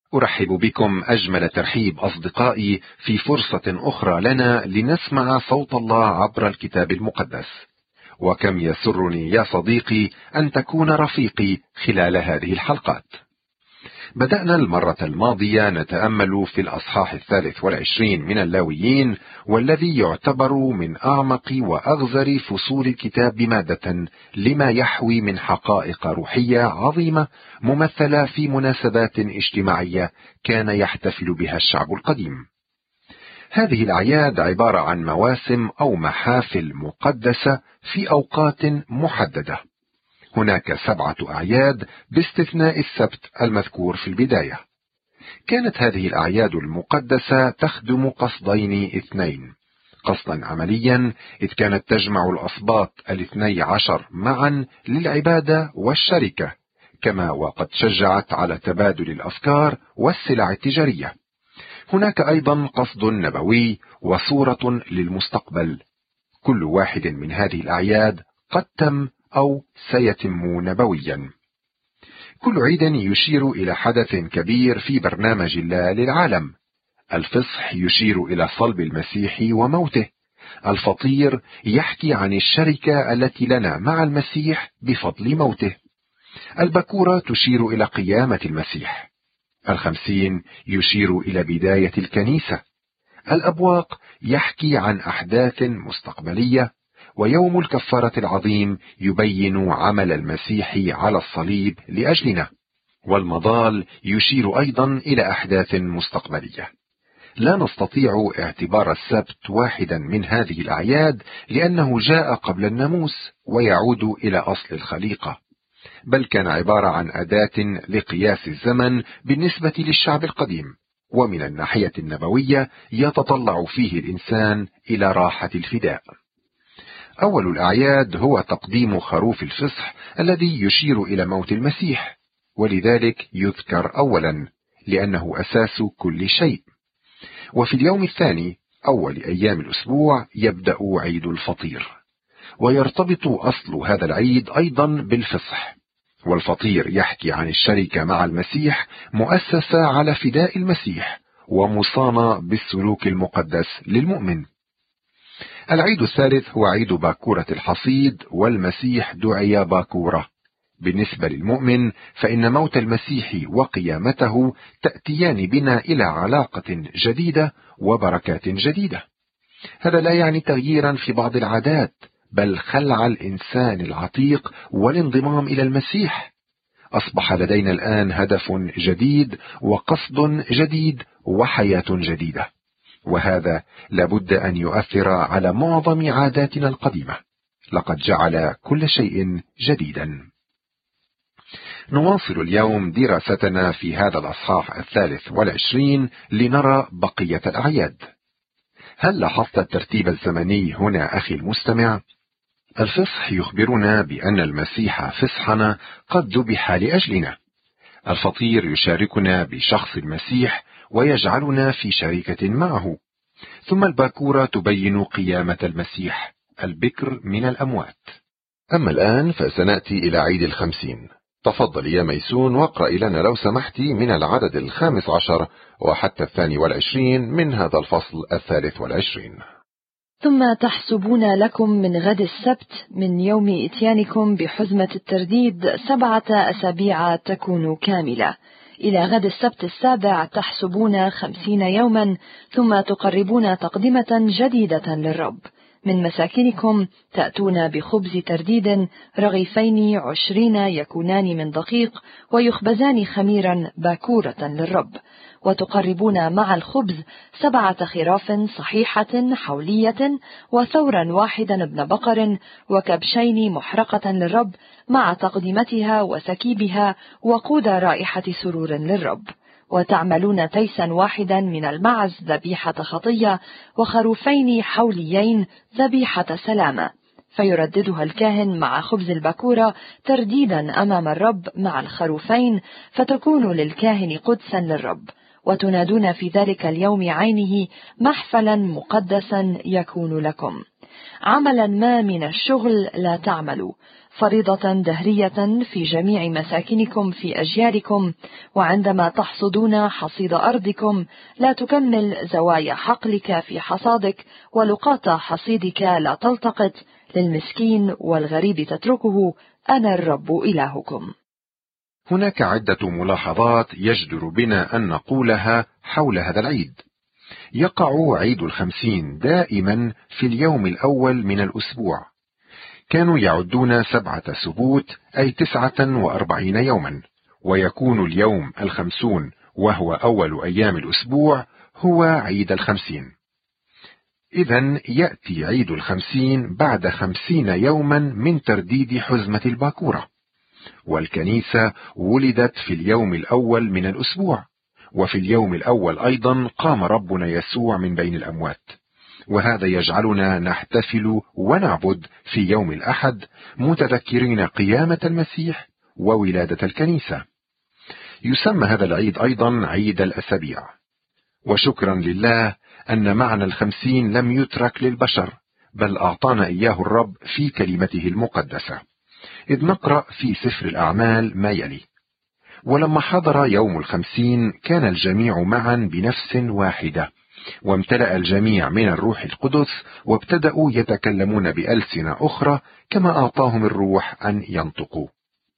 أرحب بكم أجمل ترحيب أصدقائي في فرصة أخرى لنا لنسمع صوت الله عبر الكتاب المقدس. وكم يسرني يا صديقي أن تكون رفيقي خلال هذه الحلقات. بدأنا المرة الماضية نتأمل في الأصحاح 23 من اللاويين، والذي يعتبر من أعمق وأغزر فصول الكتاب بمادة لما يحوي من حقائق روحية عظيمة ممثلة في مناسبات اجتماعية كان يحتفل بها الشعب القديم. هذه الأعياد عبارة عن مواسم أو محافل مقدسة في أوقات محددة. هناك 7 أعياد باستثناء السبت المذكور في البداية. كانت هذه الأعياد المقدسة تخدم قصدين 2: قصدا عمليا، إذ كانت تجمع الأسباط 12 معا للعبادة والشركة، كما وقد شجعت على تبادل الأفكار والسلع التجارية. هناك أيضا قصد نبوي وصورة للمستقبل. كل واحد من هذه الأعياد قد تم أو سيتم نبويا. كل عيد يشير إلى حدث كبير في برنامج الله للعالم. الفصح يشير إلى صلب المسيح وموته. الفطير يحكي عن الشركة التي لنا مع المسيح بفضل موته. البكورة تشير إلى قيامة المسيح. 50 يشير إلى بداية الكنيسة. الأبواق يحكي عن أحداث مستقبلية. ويوم الكفارة العظيم يبين عمل المسيح على الصليب لأجلنا. والمضال يشير أيضا إلى أحداث مستقبلية. لا نستطيع اعتبار السبت واحدا من هذه الأعياد، لأنه جاء قبل الناموس ويعود إلى أصل الخليقة، بل كان عبارة عن أداة لقياس الزمن بالنسبة للشعب القديم. ومن الناحية النبوية يتطلع فيه الإنسان إلى راحة الفداء. أول الأعياد هو تقديم خروف الفصح الذي يشير إلى موت المسيح، ولذلك يذكر أولا لأنه أساس كل شيء. وفي اليوم الثاني أول أيام الأسبوع يبدأ عيد الفطير، ويرتبط أصل هذا العيد أيضا بالفصح. والفطير يحكي عن الشركة مع المسيح، مؤسسة على فداء المسيح ومصانة بالسلوك المقدس للمؤمن. العيد الثالث هو عيد باكورة الحصيد، والمسيح دعي باكورة. بالنسبة للمؤمن فإن موت المسيح وقيامته تأتيان بنا إلى علاقة جديدة وبركات جديدة. هذا لا يعني تغييرا في بعض العادات، بل خلع الإنسان العتيق والانضمام إلى المسيح. أصبح لدينا الآن هدف جديد وقصد جديد وحياة جديدة، وهذا لابد أن يؤثر على معظم عاداتنا القديمة. لقد جعل كل شيء جديدا. نواصل اليوم دراستنا في هذا الأصحاح 23 لنرى بقية الأعياد. هل لاحظت الترتيب الزمني هنا أخي المستمع؟ الفصح يخبرنا بأن المسيح فصحنا قد ذبح لأجلنا. الفطير يشاركنا بشخص المسيح ويجعلنا في شركة معه. ثم الباكورة تبين قيامة المسيح البكر من الأموات. أما الآن فسنأتي إلى عيد 50. تفضل يا ميسون واقرأ لنا لو سمحت من العدد 15 وحتى 22 من هذا الفصل 23. ثم تحسبون لكم من غد السبت من يوم إتيانكم بحزمة الترديد 7 أسابيع تكون كاملة. إلى غد السبت 7 تحسبون 50 يوما، ثم تقربون تقدمة جديدة للرب. من مساكنكم تأتون بخبز ترديد 20 يكونان من دقيق ويخبزان خميرا باكورة للرب. وتقربون مع الخبز 7 خراف صحيحة حولية، وثورا واحدا ابن بقر، وكبشين محرقة للرب مع تقدمتها وسكيبها، وقود رائحة سرور للرب. وتعملون تيسا واحدا من المعز ذبيحة خطية، وخروفين حوليين ذبيحة سلامة. فيرددها الكاهن مع خبز البكورة ترديدا أمام الرب مع الخروفين، فتكون للكاهن قدسا للرب. وتنادون في ذلك اليوم عينه محفلا مقدسا يكون لكم. عملا ما من الشغل لا تعملوا، فريضة دهرية في جميع مساكنكم في أجيالكم، وعندما تحصدون حصيد أرضكم لا تكمل زوايا حقلك في حصادك، ولقاط حصيدك لا تلتقط، للمسكين والغريب تتركه، أنا الرب إلهكم. هناك عدة ملاحظات يجدر بنا أن نقولها حول هذا العيد. يقع عيد الخمسين دائما في اليوم الأول من الأسبوع. كانوا يعدون 7 سبوت أي 49 يوما، ويكون اليوم 50 وهو أول أيام الأسبوع هو عيد الخمسين. إذن يأتي عيد الخمسين بعد 50 يوما من ترديد حزمة الباكورة، والكنيسة ولدت في اليوم الأول من الأسبوع، وفي اليوم الأول أيضا قام ربنا يسوع من بين الأموات، وهذا يجعلنا نحتفل ونعبد في يوم الأحد متذكرين قيامة المسيح وولادة الكنيسة. يسمى هذا العيد أيضا عيد الأسابيع، وشكرا لله أن معنى الخمسين لم يترك للبشر، بل أعطانا إياه الرب في كلمته المقدسة. إذ نقرأ في سفر الأعمال ما يلي: ولما حضر يوم الخمسين كان الجميع معا بنفس واحدة، وامتلأ الجميع من الروح القدس، وابتدأوا يتكلمون بألسنة أخرى كما أعطاهم الروح أن ينطقوا.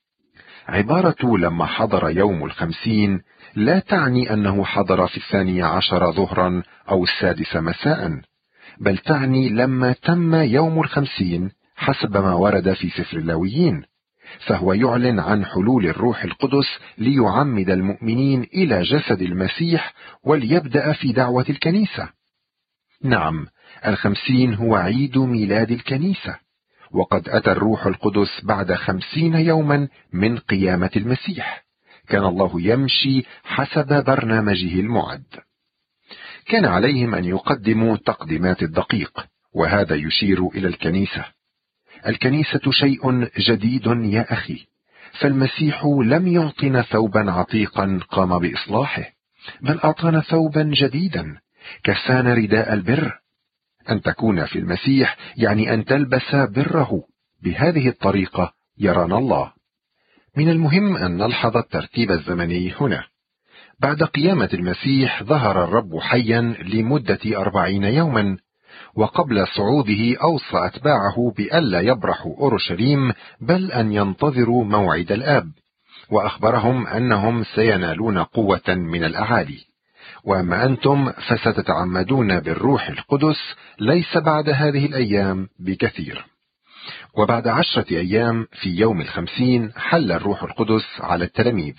عبارة لما حضر يوم الخمسين لا تعني أنه حضر في 12 ظهرا أو 6 مساء، بل تعني لما تم يوم الخمسين حسب ما ورد في سفر اللاويين، فهو يعلن عن حلول الروح القدس ليعمد المؤمنين إلى جسد المسيح وليبدأ في دعوة الكنيسة. نعم، 50 هو عيد ميلاد الكنيسة، وقد أتى الروح القدس بعد 50 يوما من قيامة المسيح. كان الله يمشي حسب برنامجه المعد. كان عليهم أن يقدموا تقديمات الدقيق، وهذا يشير إلى الكنيسة. الكنيسة شيء جديد يا أخي، فالمسيح لم يعطنا ثوبا عتيقا قام بإصلاحه، بل أعطانا ثوبا جديدا، كسانا رداء البر. أن تكون في المسيح يعني أن تلبس بره. بهذه الطريقة يرانا الله. من المهم أن نلحظ الترتيب الزمني هنا. بعد قيامة المسيح ظهر الرب حيا لمدة 40 يوما، وقبل صعوده أوصى أتباعه بألا يبرحوا أورشليم، بل أن ينتظروا موعد الآب، وأخبرهم أنهم سينالون قوة من الأعالي. وأما أنتم فستتعمدون بالروح القدس ليس بعد هذه الأيام بكثير. وبعد 10 أيام في يوم 50 حل الروح القدس على التلاميذ.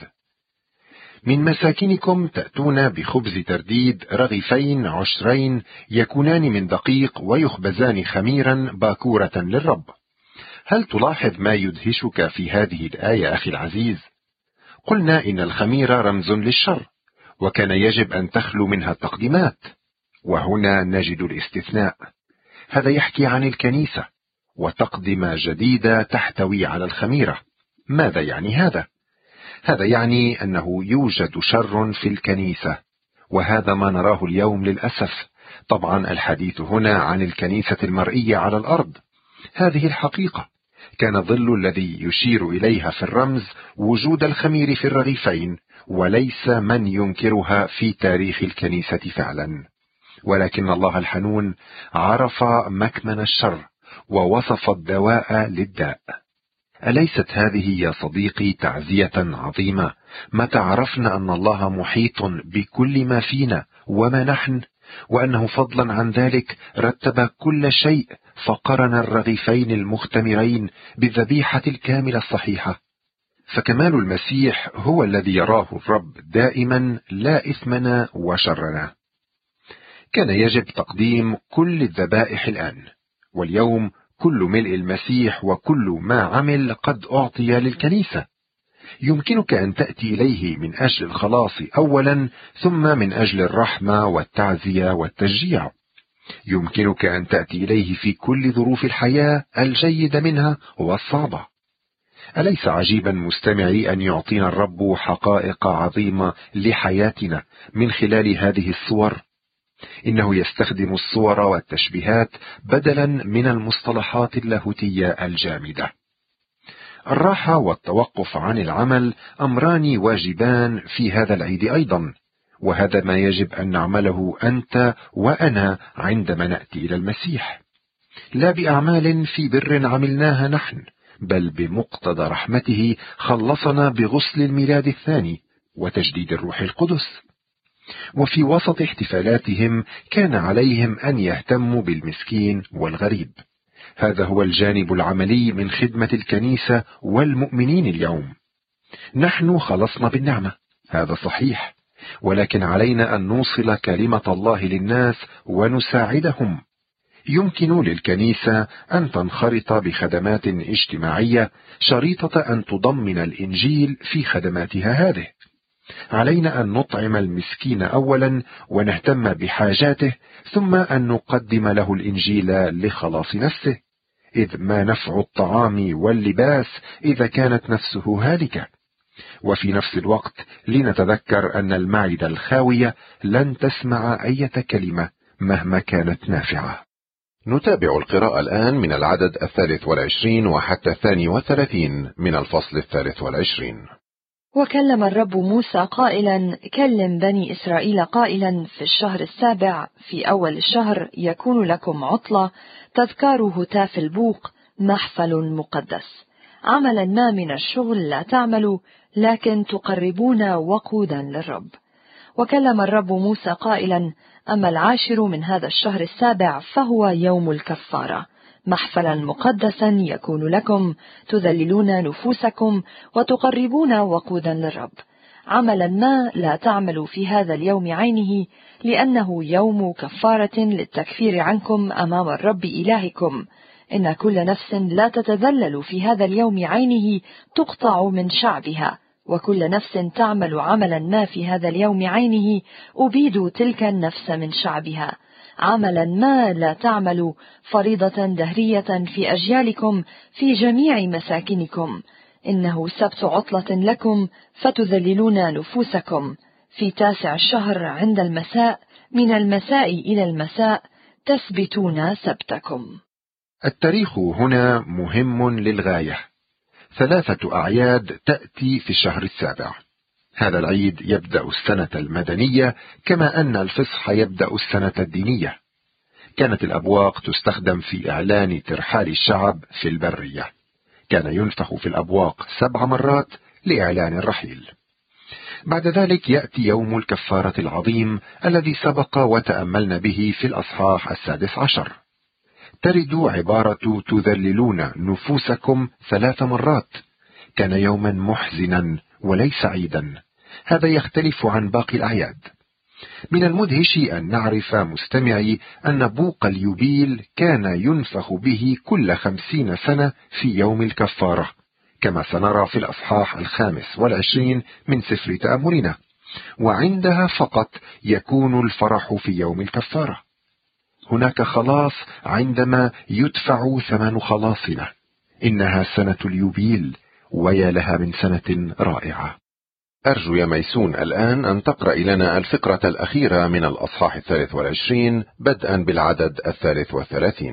من مساكنكم تأتون بخبز ترديد 2 عشرين يكونان من دقيق ويخبزان خميرا باكورة للرب. هل تلاحظ ما يدهشك في هذه الآية أخي العزيز؟ قلنا إن الخميرة رمز للشر، وكان يجب أن تخلو منها التقديمات، وهنا نجد الاستثناء. هذا يحكي عن الكنيسة، وتقدمة جديدة تحتوي على الخميرة. ماذا يعني هذا؟ هذا يعني أنه يوجد شر في الكنيسة، وهذا ما نراه اليوم للأسف. طبعا الحديث هنا عن الكنيسة المرئية على الأرض. هذه الحقيقة. كان الظل الذي يشير إليها في الرمز وجود الخمير في الرغيفين، وليس من ينكرها في تاريخ الكنيسة فعلا. ولكن الله الحنون عرف مكمن الشر ووصف الدواء للداء. أليست هذه يا صديقي تعزية عظيمة متى عرفنا أن الله محيط بكل ما فينا وما نحن، وأنه فضلا عن ذلك رتب كل شيء فقرن الرغيفين المختمرين بالذبيحة الكاملة الصحيحة. فكمال المسيح هو الذي يراه الرب دائما، لا إثمنا وشرنا. كان يجب تقديم كل الذبائح الآن، واليوم كل ملء المسيح وكل ما عمل قد أعطي للكنيسة. يمكنك أن تأتي إليه من أجل الخلاص أولا، ثم من أجل الرحمة والتعزية والتشجيع. يمكنك أن تأتي إليه في كل ظروف الحياة الجيدة منها والصعبة. أليس عجيبا مستمعي أن يعطينا الرب حقائق عظيمة لحياتنا من خلال هذه الصور؟ إنه يستخدم الصور والتشبيهات بدلا من المصطلحات اللاهوتية الجامدة. الراحة والتوقف عن العمل أمران واجبان في هذا العيد أيضا، وهذا ما يجب أن نعمله أنت وأنا عندما نأتي إلى المسيح، لا بأعمال في بر عملناها نحن، بل بمقتضى رحمته خلصنا بغسل الميلاد الثاني وتجديد الروح القدس. وفي وسط احتفالاتهم كان عليهم أن يهتموا بالمسكين والغريب. هذا هو الجانب العملي من خدمة الكنيسة والمؤمنين اليوم. نحن خلصنا بالنعمة، هذا صحيح، ولكن علينا أن نوصل كلمة الله للناس ونساعدهم. يمكن للكنيسة أن تنخرط بخدمات اجتماعية شريطة أن تضمن الإنجيل في خدماتها هذه. علينا أن نطعم المسكين أولا ونهتم بحاجاته، ثم أن نقدم له الإنجيل لخلاص نفسه، إذ ما نفع الطعام واللباس إذا كانت نفسه هالكة. وفي نفس الوقت لنتذكر أن المعدة الخاوية لن تسمع أي كلمة مهما كانت نافعة. نتابع القراءة الآن من العدد 23 وحتى 32 من الفصل 23. وكلم الرب موسى قائلا: كلم بني إسرائيل قائلا: في الشهر السابع في أول الشهر يكون لكم عطلة، تذكار هتاف البوق، محفل مقدس. عملا ما من الشغل لا تعملوا، لكن تقربون وقودا للرب. وكلم الرب موسى قائلا: أما العاشر من هذا الشهر السابع فهو يوم الكفارة، محفلا مقدسا يكون لكم، تذللون نفوسكم وتقربون وقودا للرب. عملا ما لا تعملوا في هذا اليوم عينه، لأنه يوم كفارة للتكفير عنكم أمام الرب إلهكم. إن كل نفس لا تتذلل في هذا اليوم عينه تقطع من شعبها، وكل نفس تعمل عملا ما في هذا اليوم عينه أبيد تلك النفس من شعبها. عملا ما لا تعملوا، فريضة دهرية في أجيالكم في جميع مساكنكم. إنه سبت عطلة لكم، فتذللون نفوسكم. في 9 الشهر عند المساء، من المساء إلى المساء تثبتون سبتكم. التاريخ هنا مهم للغاية. 3 أعياد تأتي في الشهر السابع. هذا العيد يبدأ السنة المدنية، كما أن الفصح يبدأ السنة الدينية. كانت الأبواق تستخدم في إعلان ترحال الشعب في البرية. كان ينفخ في الأبواق 7 مرات لإعلان الرحيل. بعد ذلك يأتي يوم الكفارة العظيم الذي سبق وتأملنا به في الأصحاح 16. ترد عبارة تذللون نفوسكم 3 مرات. كان يوما محزنا وليس عيدا. هذا يختلف عن باقي الأعياد. من المدهش أن نعرف مستمعي أن بوق اليوبيل كان ينفخ به كل 50 سنة في يوم الكفارة، كما سنرى في الأصحاح 25 من سفر تأملنا، وعندها فقط يكون الفرح في يوم الكفارة. هناك خلاص عندما يدفع ثمن خلاصنا. إنها سنة اليوبيل، ويا لها من سنة رائعة. أرجو يا ميسون الآن أن تقرأ لنا الفقرة الأخيرة من الأصحاح 23 بدءا بالعدد 33.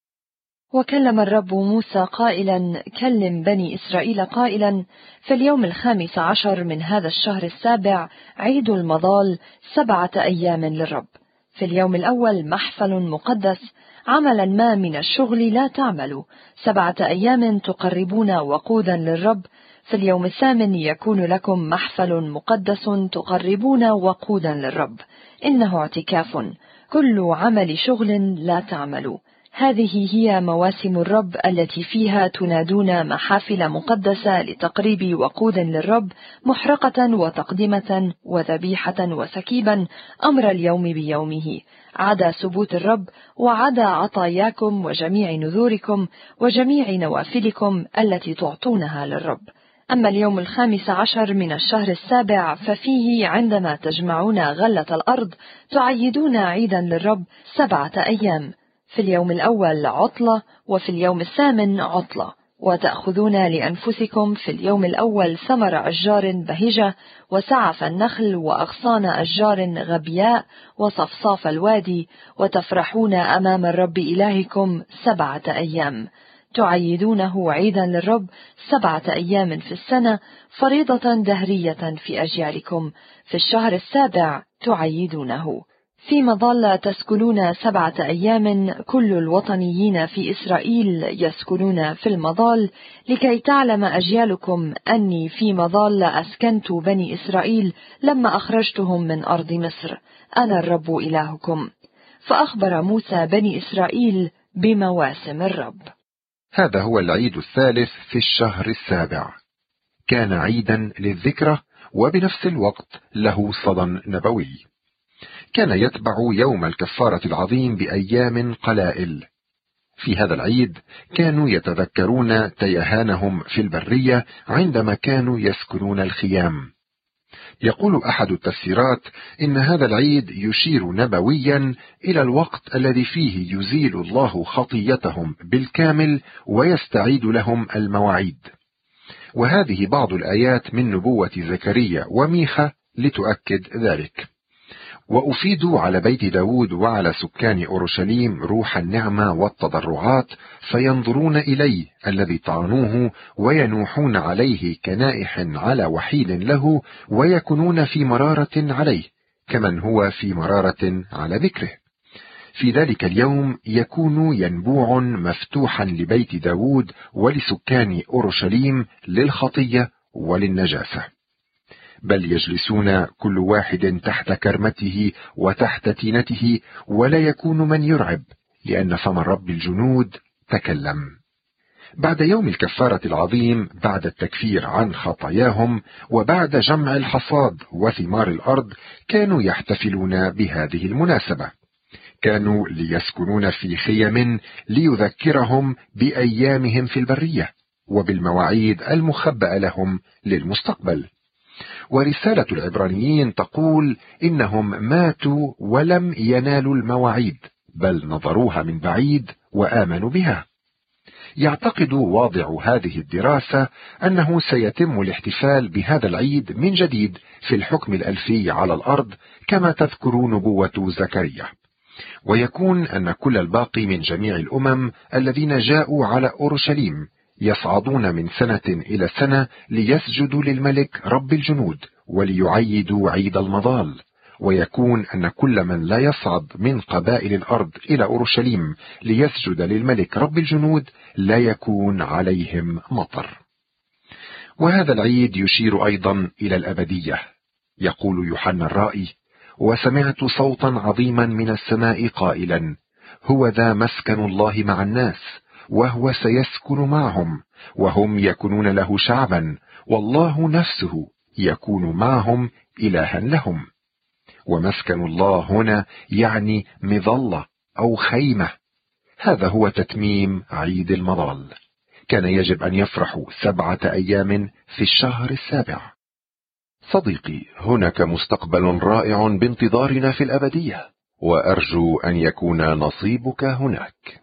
وكلم الرب موسى قائلا: كلم بني إسرائيل قائلا: في اليوم 15 من هذا الشهر السابع عيد المضال، 7 أيام للرب. في اليوم الأول محفل مقدس، عملا ما من الشغل لا تعملوا، 7 أيام تقربون وقودا للرب. في اليوم 8 يكون لكم محفل مقدس تقربون وقودا للرب، إنه اعتكاف، كل عمل شغل لا تعملوا. هذه هي مواسم الرب التي فيها تنادون محافل مقدسة لتقريب وقود للرب، محرقة وتقدمة وذبيحة وسكيبا، أمر اليوم بيومه، عدا سبوت الرب وعدا عطاياكم وجميع نذوركم وجميع نوافلكم التي تعطونها للرب. أما اليوم 15 من الشهر السابع ففيه عندما تجمعون غلة الأرض تعيدون عيدا للرب 7 أيام. في اليوم الأول عطلة، وفي اليوم 8 عطلة، وتأخذون لأنفسكم في اليوم الأول ثمر أشجار بهجة وسعف النخل وأغصان أشجار غبياء وصفصاف الوادي، وتفرحون أمام الرب إلهكم 7 أيام، تعيدونه عيدا للرب 7 أيام في السنة، فريضة دهرية في أجيالكم، في الشهر 7 تعيدونه. في مظل تسكنون 7 أيام، كل الوطنيين في إسرائيل يسكنون في المظال، لكي تعلم أجيالكم أني في مظال أسكنت بني إسرائيل لما أخرجتهم من أرض مصر، أنا الرب إلهكم. فأخبر موسى بني إسرائيل بمواسم الرب. هذا هو العيد الثالث في الشهر 7، كان عيدا للذكرى وبنفس الوقت له صدى نبوي. كان يتبع يوم الكفارة العظيم بأيام قلائل. في هذا العيد كانوا يتذكرون تيهانهم في البرية عندما كانوا يسكنون الخيام. يقول أحد التفسيرات إن هذا العيد يشير نبويا إلى الوقت الذي فيه يزيل الله خطيتهم بالكامل ويستعيد لهم المواعيد. وهذه بعض الآيات من نبوة زكريا وميخا لتؤكد ذلك. وأفيدوا على بيت داود وعلى سكان أورشليم روح النعمة والتضرعات، فينظرون إليه الذي طعنوه وينوحون عليه كنائح على وحيد له، ويكونون في مرارة عليه كمن هو في مرارة على ذكره. في ذلك اليوم يكون ينبوع مفتوحا لبيت داود ولسكان أورشليم للخطية وللنجاسة، بل يجلسون كل واحد تحت كرمته وتحت تينته، ولا يكون من يرعب، لأن فم رب الجنود تكلم. بعد يوم الكفارة العظيم، بعد التكفير عن خطاياهم وبعد جمع الحصاد وثمار الأرض، كانوا يحتفلون بهذه المناسبة. كانوا ليسكنون في خيم ليذكرهم بأيامهم في البرية وبالمواعيد المخبأة لهم للمستقبل. ورسالة العبرانيين تقول إنهم ماتوا ولم ينالوا المواعيد، بل نظروها من بعيد وآمنوا بها. يعتقد واضع هذه الدراسة أنه سيتم الاحتفال بهذا العيد من جديد في الحكم الألفي على الأرض كما تذكر نبوة زكريا، ويكون أن كل الباقي من جميع الأمم الذين جاءوا على أورشليم يصعدون من سنة إلى سنة ليسجدوا للملك رب الجنود وليعيدوا عيد المظال، ويكون أن كل من لا يصعد من قبائل الأرض إلى أورشليم ليسجد للملك رب الجنود لا يكون عليهم مطر. وهذا العيد يشير أيضا إلى الأبدية. يقول يوحنا الرائي: وسمعت صوتا عظيما من السماء قائلا: هو ذا مسكن الله مع الناس، وهو سيسكن معهم، وهم يكونون له شعبا، والله نفسه يكون معهم إلها لهم. ومسكن الله هنا يعني مظلة أو خيمة. هذا هو تتميم عيد المظال. كان يجب أن يفرحوا 7 أيام في الشهر 7. صديقي، هناك مستقبل رائع بانتظارنا في الأبدية، وأرجو أن يكون نصيبك هناك.